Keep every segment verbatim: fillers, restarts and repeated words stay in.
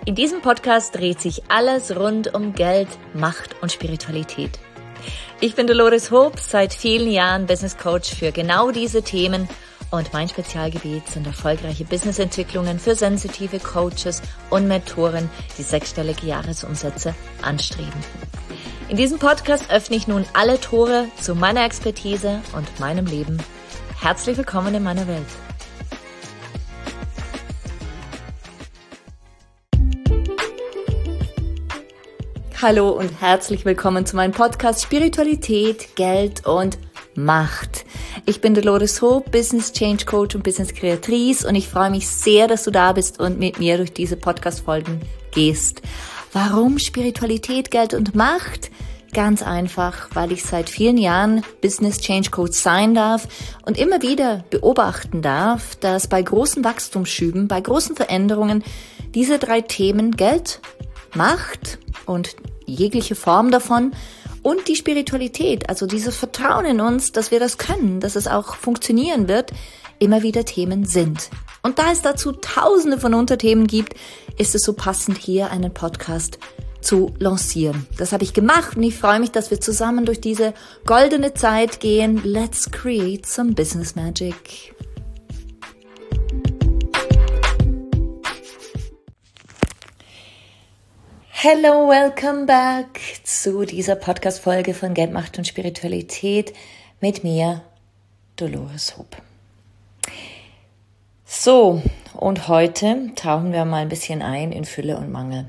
In diesem Podcast dreht sich alles rund um Geld, Macht und Spiritualität. Ich bin Dolores Hoop, seit vielen Jahren Business Coach für genau diese Themen und mein Spezialgebiet sind erfolgreiche Businessentwicklungen für sensitive Coaches und Mentoren, die sechsstellige Jahresumsätze anstreben. In diesem Podcast öffne ich nun alle Tore zu meiner Expertise und meinem Leben. Herzlich willkommen in meiner Welt. Hallo und herzlich willkommen zu meinem Podcast Spiritualität, Geld und Macht. Ich bin Dolores Hoop, Business Change Coach und Business Kreatrice und ich freue mich sehr, dass du da bist und mit mir durch diese Podcast-Folgen gehst. Warum Spiritualität, Geld und Macht? Ganz einfach, weil ich seit vielen Jahren Business Change Coach sein darf und immer wieder beobachten darf, dass bei großen Wachstumsschüben, bei großen Veränderungen diese drei Themen Geld, Macht und jegliche Form davon und die Spiritualität, also dieses Vertrauen in uns, dass wir das können, dass es auch funktionieren wird, immer wieder Themen sind. Und da es dazu tausende von Unterthemen gibt, ist es so passend, hier einen Podcast zu lancieren. Das habe ich gemacht und ich freue mich, dass wir zusammen durch diese goldene Zeit gehen. Let's create some business magic. Hello, welcome back zu dieser Podcast-Folge von Geld, Macht und Spiritualität mit mir, Dolores Hoop. So, und heute tauchen wir mal ein bisschen ein in Fülle und Mangel.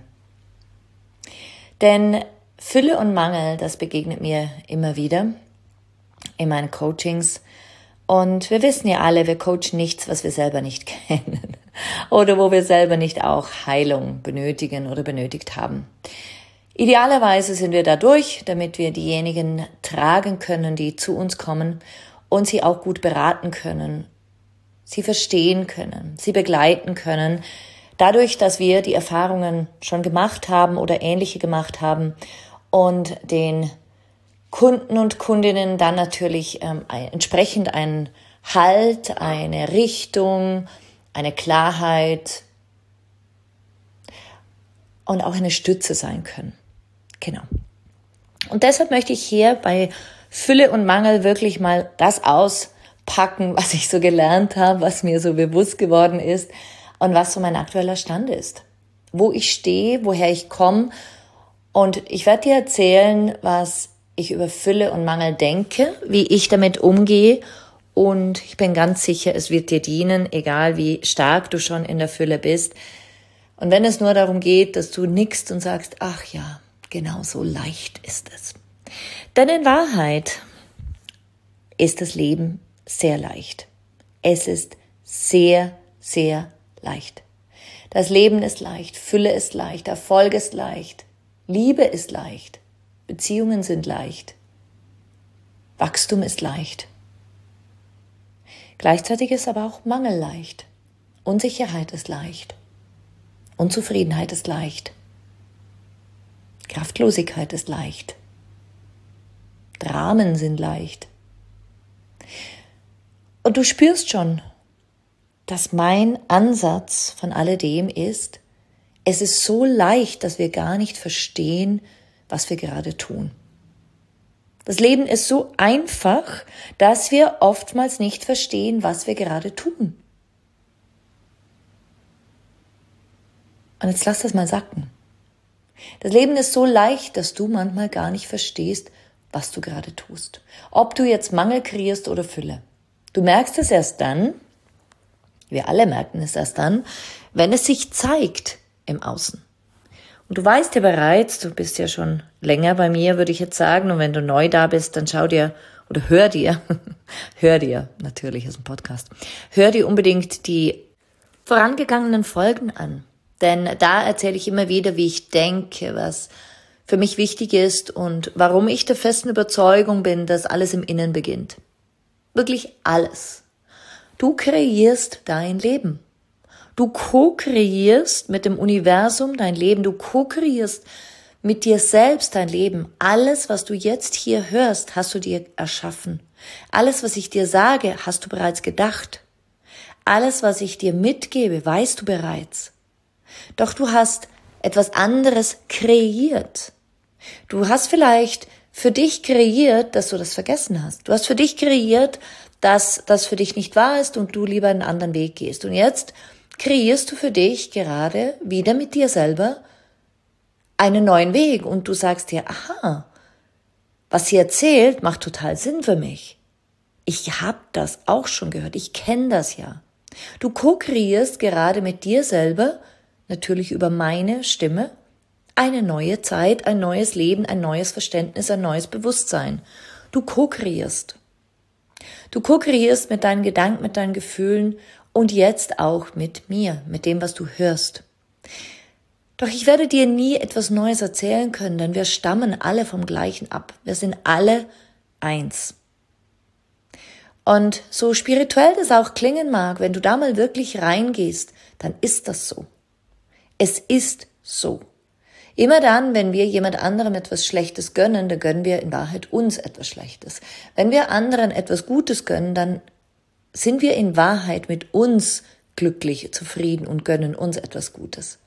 Denn Fülle und Mangel, das begegnet mir immer wieder in meinen Coachings. Und wir wissen ja alle, wir coachen nichts, was wir selber nicht kennen oder wo wir selber nicht auch Heilung benötigen oder benötigt haben. Idealerweise sind wir da durch, damit wir diejenigen tragen können, die zu uns kommen und sie auch gut beraten können, sie verstehen können, sie begleiten können, dadurch, dass wir die Erfahrungen schon gemacht haben oder ähnliche gemacht haben und den Kunden und Kundinnen dann natürlich ähm, entsprechend einen Halt, eine Richtung, eine Klarheit und auch eine Stütze sein können. Genau. Und deshalb möchte ich hier bei Fülle und Mangel wirklich mal das auspacken, was ich so gelernt habe, was mir so bewusst geworden ist und was so mein aktueller Stand ist. Wo ich stehe, woher ich komme. Und ich werde dir erzählen, was ich über Fülle und Mangel denke, wie ich damit umgehe und ich bin ganz sicher, es wird dir dienen, egal wie stark du schon in der Fülle bist. Und wenn es nur darum geht, dass du nickst und sagst, ach ja, genau so leicht ist es. Denn in Wahrheit ist das Leben sehr leicht. Es ist sehr, sehr leicht. Das Leben ist leicht, Fülle ist leicht, Erfolg ist leicht, Liebe ist leicht. Beziehungen sind leicht. Wachstum ist leicht. Gleichzeitig ist aber auch Mangel leicht. Unsicherheit ist leicht. Unzufriedenheit ist leicht. Kraftlosigkeit ist leicht. Dramen sind leicht. Und du spürst schon, dass mein Ansatz von alledem ist, es ist so leicht, dass wir gar nicht verstehen, was wir gerade tun. Das Leben ist so einfach, dass wir oftmals nicht verstehen, was wir gerade tun. Und jetzt lass das mal sacken. Das Leben ist so leicht, dass du manchmal gar nicht verstehst, was du gerade tust. Ob du jetzt Mangel kreierst oder Fülle. Du merkst es erst dann, wir alle merken es erst dann, wenn es sich zeigt im Außen. Und du weißt ja bereits, du bist ja schon länger bei mir, würde ich jetzt sagen. Und wenn du neu da bist, dann schau dir oder hör dir, hör dir, natürlich ist ein Podcast, hör dir unbedingt die vorangegangenen Folgen an. Denn da erzähle ich immer wieder, wie ich denke, was für mich wichtig ist und warum ich der festen Überzeugung bin, dass alles im Innen beginnt. Wirklich alles. Du kreierst dein Leben. Du ko-kreierst mit dem Universum dein Leben. Du ko-kreierst mit dir selbst dein Leben. Alles, was du jetzt hier hörst, hast du dir erschaffen. Alles, was ich dir sage, hast du bereits gedacht. Alles, was ich dir mitgebe, weißt du bereits. Doch du hast etwas anderes kreiert. Du hast vielleicht für dich kreiert, dass du das vergessen hast. Du hast für dich kreiert, dass das für dich nicht wahr ist und du lieber einen anderen Weg gehst. Und jetzt kreierst du für dich gerade wieder mit dir selber einen neuen Weg und du sagst dir, aha, was sie erzählt, macht total Sinn für mich. Ich habe das auch schon gehört, ich kenne das ja. Du ko-kreierst gerade mit dir selber, natürlich über meine Stimme, eine neue Zeit, ein neues Leben, ein neues Verständnis, ein neues Bewusstsein. Du ko-kreierst. Du ko-kreierst mit deinen Gedanken, mit deinen Gefühlen und jetzt auch mit mir, mit dem, was du hörst. Doch ich werde dir nie etwas Neues erzählen können, denn wir stammen alle vom Gleichen ab. Wir sind alle eins. Und so spirituell das auch klingen mag, wenn du da mal wirklich reingehst, dann ist das so. Es ist so. Immer dann, wenn wir jemand anderem etwas Schlechtes gönnen, dann gönnen wir in Wahrheit uns etwas Schlechtes. Wenn wir anderen etwas Gutes gönnen, dann sind wir in Wahrheit mit uns glücklich, zufrieden und gönnen uns etwas Gutes.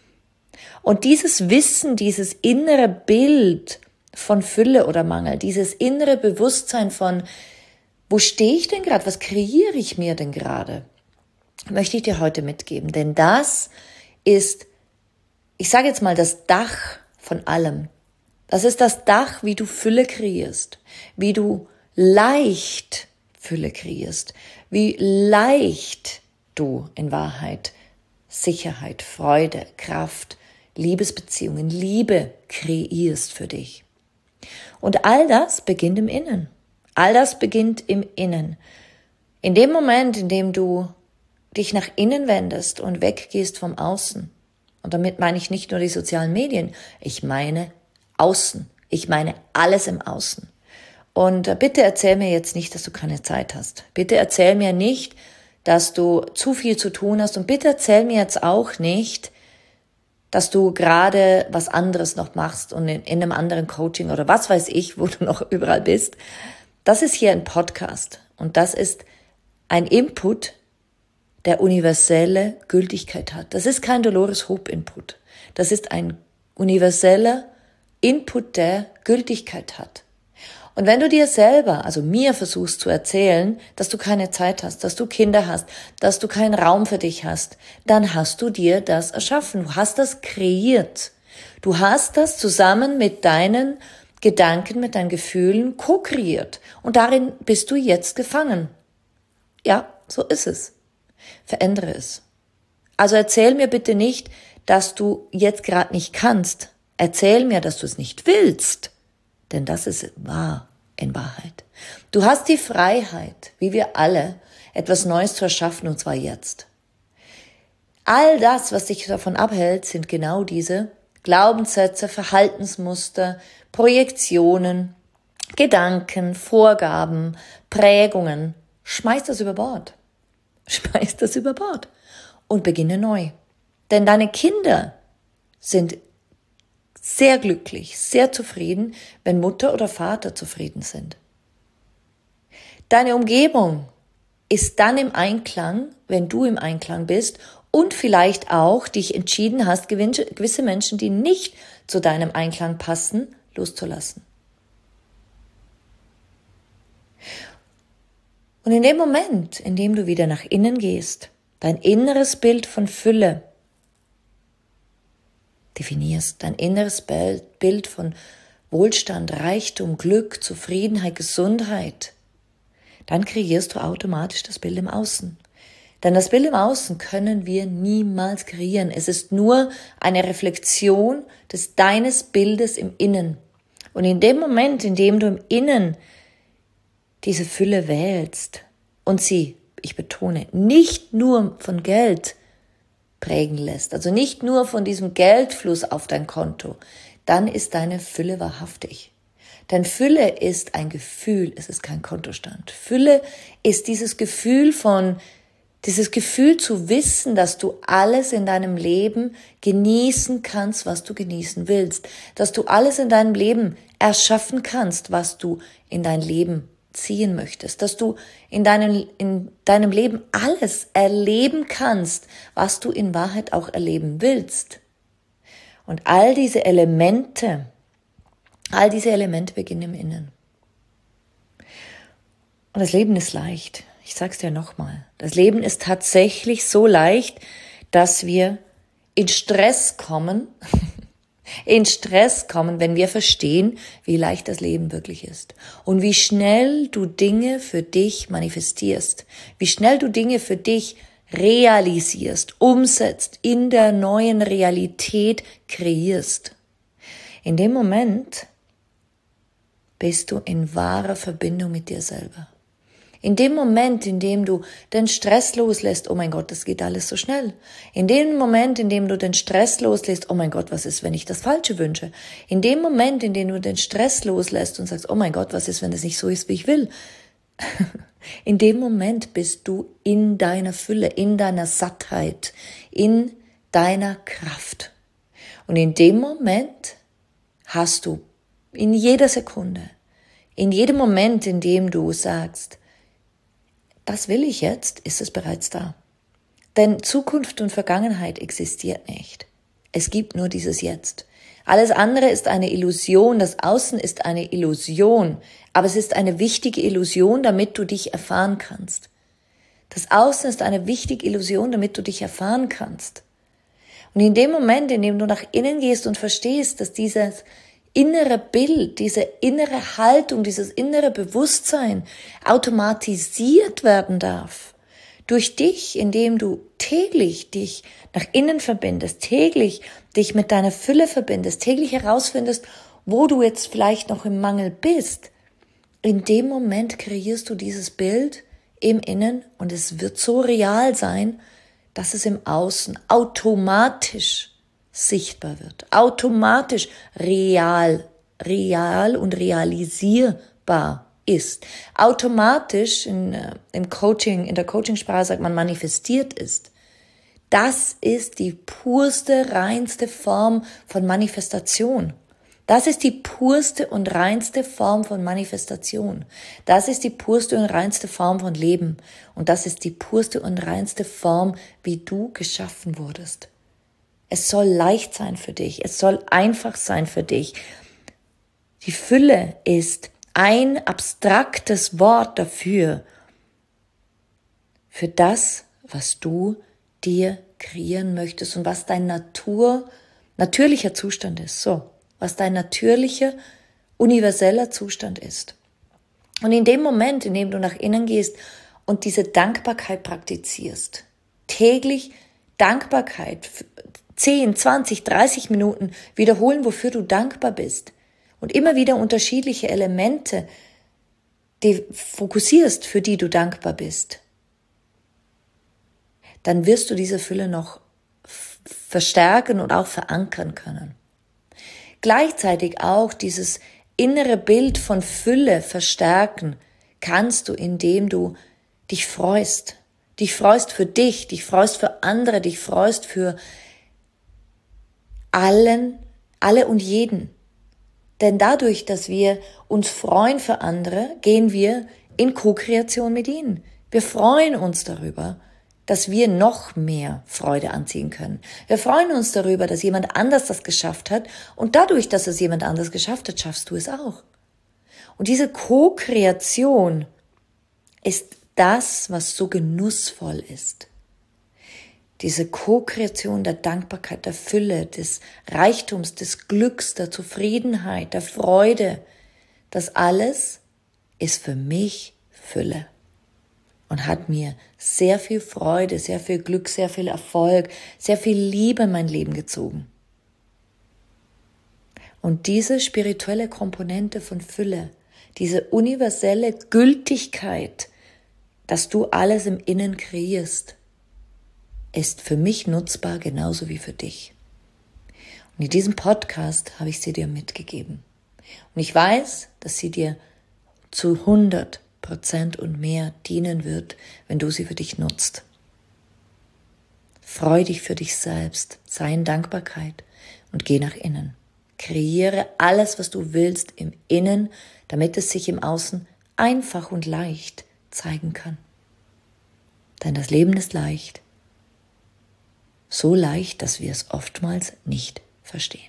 Und dieses Wissen, dieses innere Bild von Fülle oder Mangel, dieses innere Bewusstsein von, wo stehe ich denn gerade, was kreiere ich mir denn gerade, möchte ich dir heute mitgeben. Denn das ist, ich sage jetzt mal, das Dach von allem. Das ist das Dach, wie du Fülle kreierst, wie du leicht Fülle kreierst, wie leicht du in Wahrheit Sicherheit, Freude, Kraft, Liebesbeziehungen, Liebe kreierst für dich. Und all das beginnt im Innen. All das beginnt im Innen. In dem Moment, in dem du dich nach innen wendest und weggehst vom Außen, und damit meine ich nicht nur die sozialen Medien, ich meine Außen. Ich meine alles im Außen. Und bitte erzähl mir jetzt nicht, dass du keine Zeit hast. Bitte erzähl mir nicht, dass du zu viel zu tun hast. Und bitte erzähl mir jetzt auch nicht, dass du gerade was anderes noch machst und in, in einem anderen Coaching oder was weiß ich, wo du noch überall bist. Das ist hier ein Podcast und das ist ein Input, der universelle Gültigkeit hat. Das ist kein Dolores Hope Input. Das ist ein universeller Input, der Gültigkeit hat. Und wenn du dir selber, also mir versuchst zu erzählen, dass du keine Zeit hast, dass du Kinder hast, dass du keinen Raum für dich hast, dann hast du dir das erschaffen. Du hast das kreiert. Du hast das zusammen mit deinen Gedanken, mit deinen Gefühlen ko-kreiert. Und darin bist du jetzt gefangen. Ja, so ist es. Verändere es. Also erzähl mir bitte nicht, dass du jetzt gerade nicht kannst. Erzähl mir, dass du es nicht willst. Denn das ist wahr in Wahrheit. Du hast die Freiheit, wie wir alle, etwas Neues zu erschaffen, und zwar jetzt. All das, was dich davon abhält, sind genau diese Glaubenssätze, Verhaltensmuster, Projektionen, Gedanken, Vorgaben, Prägungen. Schmeiß das über Bord. Schmeiß das über Bord und beginne neu. Denn deine Kinder sind sehr glücklich, sehr zufrieden, wenn Mutter oder Vater zufrieden sind. Deine Umgebung ist dann im Einklang, wenn du im Einklang bist und vielleicht auch dich entschieden hast, gewisse Menschen, die nicht zu deinem Einklang passen, loszulassen. Und in dem Moment, in dem du wieder nach innen gehst, dein inneres Bild von Fülle definierst, dein inneres Bild von Wohlstand, Reichtum, Glück, Zufriedenheit, Gesundheit, dann kreierst du automatisch das Bild im Außen. Denn das Bild im Außen können wir niemals kreieren. Es ist nur eine Reflexion des deines Bildes im Innen. Und in dem Moment, in dem du im Innen diese Fülle wählst und sie, ich betone, nicht nur von Geld prägen lässt, also nicht nur von diesem Geldfluss auf dein Konto, dann ist deine Fülle wahrhaftig. Denn Fülle ist ein Gefühl, es ist kein Kontostand. Fülle ist dieses Gefühl von, dieses Gefühl zu wissen, dass du alles in deinem Leben genießen kannst, was du genießen willst. Dass du alles in deinem Leben erschaffen kannst, was du in dein Leben ziehen möchtest, dass du in deinem, in deinem Leben alles erleben kannst, was du in Wahrheit auch erleben willst. Und all diese Elemente, all diese Elemente beginnen im Innen. Und das Leben ist leicht. Ich sag's dir nochmal. Das Leben ist tatsächlich so leicht, dass wir in Stress kommen, in Stress kommen, wenn wir verstehen, wie leicht das Leben wirklich ist. Und wie schnell du Dinge für dich manifestierst. Wie schnell du Dinge für dich realisierst, umsetzt, in der neuen Realität kreierst. In dem Moment bist du in wahrer Verbindung mit dir selber. In dem Moment, in dem du den Stress loslässt, oh mein Gott, das geht alles so schnell. In dem Moment, in dem du den Stress loslässt, oh mein Gott, was ist, wenn ich das Falsche wünsche? In dem Moment, in dem du den Stress loslässt und sagst, oh mein Gott, was ist, wenn es nicht so ist, wie ich will? In dem Moment bist du in deiner Fülle, in deiner Sattheit, in deiner Kraft. Und in dem Moment hast du in jeder Sekunde, in jedem Moment, in dem du sagst, das will ich jetzt, ist es bereits da. Denn Zukunft und Vergangenheit existiert nicht. Es gibt nur dieses Jetzt. Alles andere ist eine Illusion, das Außen ist eine Illusion, aber es ist eine wichtige Illusion, damit du dich erfahren kannst. Das Außen ist eine wichtige Illusion, damit du dich erfahren kannst. Und in dem Moment, in dem du nach innen gehst und verstehst, dass dieses innere Bild, diese innere Haltung, dieses innere Bewusstsein automatisiert werden darf. Durch dich, indem du täglich dich nach innen verbindest, täglich dich mit deiner Fülle verbindest, täglich herausfindest, wo du jetzt vielleicht noch im Mangel bist. In dem Moment kreierst du dieses Bild im Innen und es wird so real sein, dass es im Außen automatisch sichtbar wird, automatisch real, real und realisierbar ist, automatisch in, äh, im Coaching, in der Coachingsprache sagt man manifestiert ist. Das ist die purste, reinste Form von Manifestation. Das ist die purste und reinste Form von Manifestation. Das ist die purste und reinste Form von Leben. Und das ist die purste und reinste Form, wie du geschaffen wurdest. Es soll leicht sein für dich. Es soll einfach sein für dich. Die Fülle ist ein abstraktes Wort dafür, für das, was du dir kreieren möchtest und was dein Natur, natürlicher Zustand ist. So, was dein natürlicher, universeller Zustand ist. Und in dem Moment, in dem du nach innen gehst und diese Dankbarkeit praktizierst, täglich Dankbarkeit, zehn, zwanzig, dreißig Minuten wiederholen, wofür du dankbar bist und immer wieder unterschiedliche Elemente, die fokussierst, für die du dankbar bist, dann wirst du diese Fülle noch verstärken und auch verankern können. Gleichzeitig auch dieses innere Bild von Fülle verstärken kannst du, indem du dich freust. Dich freust für dich, dich freust für andere, dich freust für allen, alle und jeden. Denn dadurch, dass wir uns freuen für andere, gehen wir in Co-Kreation mit ihnen. Wir freuen uns darüber, dass wir noch mehr Freude anziehen können. Wir freuen uns darüber, dass jemand anders das geschafft hat und dadurch, dass es jemand anders geschafft hat, schaffst du es auch. Und diese Co-Kreation ist das, was so genussvoll ist. Diese Co-Kreation der Dankbarkeit, der Fülle, des Reichtums, des Glücks, der Zufriedenheit, der Freude, das alles ist für mich Fülle und hat mir sehr viel Freude, sehr viel Glück, sehr viel Erfolg, sehr viel Liebe in mein Leben gezogen. Und diese spirituelle Komponente von Fülle, diese universelle Gültigkeit, dass du alles im Innen kreierst, ist für mich nutzbar genauso wie für dich. Und in diesem Podcast habe ich sie dir mitgegeben. Und ich weiß, dass sie dir zu hundert Prozent und mehr dienen wird, wenn du sie für dich nutzt. Freu dich für dich selbst, sei in Dankbarkeit und geh nach innen. Kreiere alles, was du willst im Innen, damit es sich im Außen einfach und leicht zeigen kann. Denn das Leben ist leicht. So leicht, dass wir es oftmals nicht verstehen.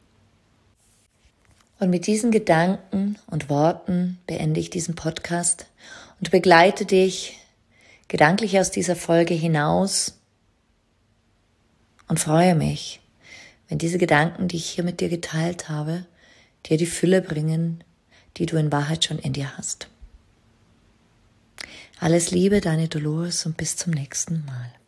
Und mit diesen Gedanken und Worten beende ich diesen Podcast und begleite dich gedanklich aus dieser Folge hinaus und freue mich, wenn diese Gedanken, die ich hier mit dir geteilt habe, dir die Fülle bringen, die du in Wahrheit schon in dir hast. Alles Liebe, deine Dolores, und bis zum nächsten Mal.